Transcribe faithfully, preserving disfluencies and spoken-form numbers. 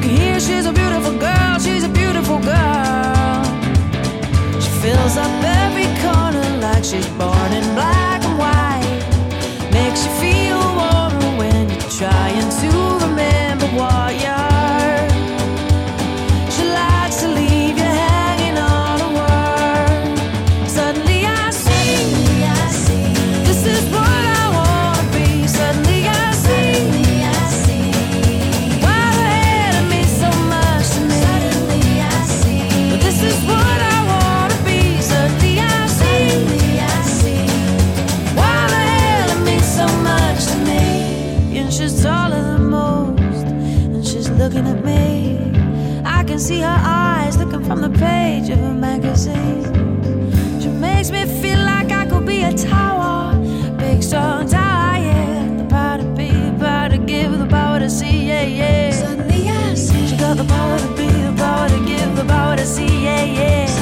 can hear she's a beautiful girl, she's a beautiful girl. She fills up every corner like she's born in black and white. Makes you feel warmer when you're trying to remember what you're. She likes to leave you hanging on a word. Suddenly I see, Suddenly I see this is what I wanna be. Suddenly I see, Suddenly I see why the hell it means so much to me. Suddenly I see but this is what I wanna be. Suddenly I see, Suddenly I see why the hell it means so much to me. And she's taller than most, and she's looking at me. I can see her eyes looking from the page of a magazine. She makes me feel like I could be a tower, big strong tower, yeah. The power to be, the power to give, the power to see, yeah, yeah. Suddenly I see she got the power to be, the power to give, the power to see, yeah, yeah.